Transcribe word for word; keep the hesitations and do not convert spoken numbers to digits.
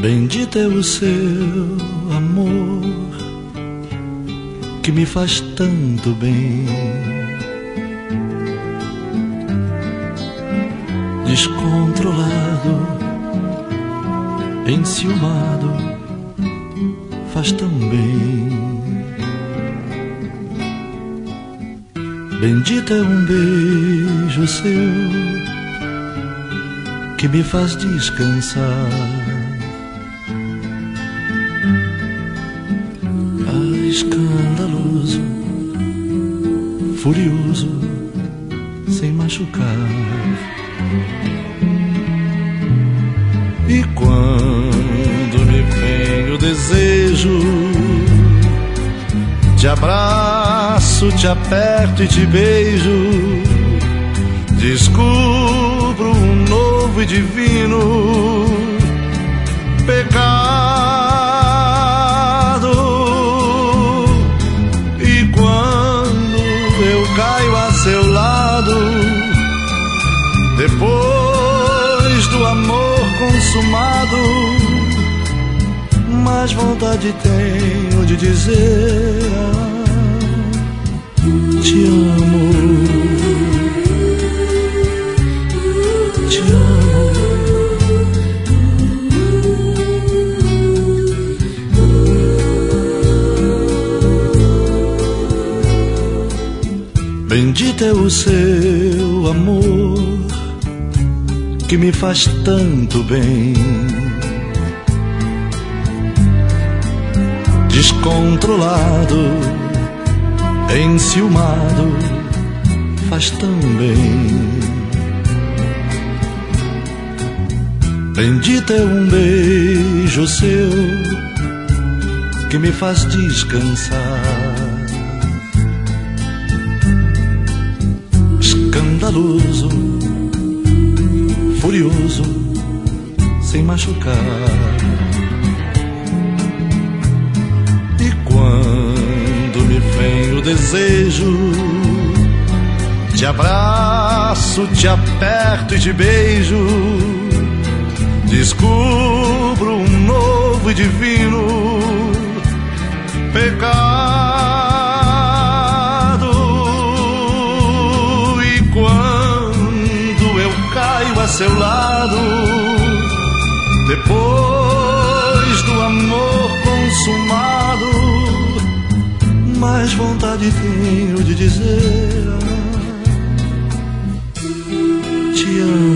Bendito é o seu amor que me faz tanto bem. Descontrolado, enciumado, faz tão bem. Bendito é um beijo seu que me faz descansar. Escandaloso, furioso, sem machucar. E quando me vem o desejo, te abraço, te aperto e te beijo. Descubro um novo e divino pecado. Caio a seu lado, depois do amor consumado, mais vontade tenho de dizer: te amo, te amo. Bendito é o seu amor que me faz tanto bem. Descontrolado, enciumado, faz tão bem. Bendito é um beijo seu que me faz descansar. Escandaloso, furioso, sem machucar. E quando me vem o desejo, te abraço, te aperto e te beijo. Descubro um novo e divino pecado. A seu lado, depois do amor consumado, mais vontade tenho de dizer: te amo.